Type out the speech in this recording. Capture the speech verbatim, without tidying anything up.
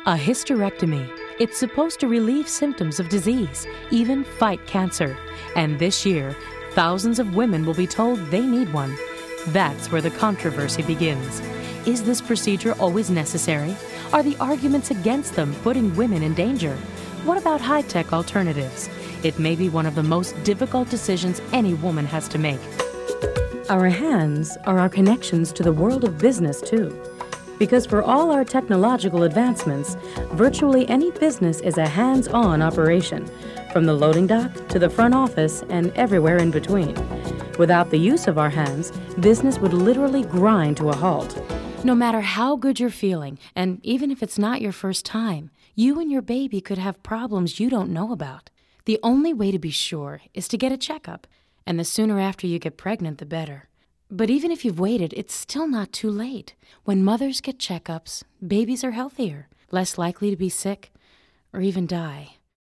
A hysterectomy. It's supposed to relieve symptoms of disease, even fight cancer. And this year, thousands of women will be told they need one. That's where the controversy begins. Is this procedure always necessary? Are the arguments against them putting women in danger? What about high-tech alternatives? It may be one of the most difficult decisions any woman has to make. Our hands are our connections to the world of business, too. Because for all our technological advancements, virtually any business is a hands-on operation, from the loading dock to the front office and everywhere in between. Without the use of our hands, business would literally grind to a halt. No matter how good you're feeling, and even if it's not your first time, you and your baby could have problems you don't know about. The only way to be sure is to get a checkup, and the sooner after you get pregnant, the better. But even if you've waited, it's still not too late. When mothers get checkups, babies are healthier, less likely to be sick, or even die.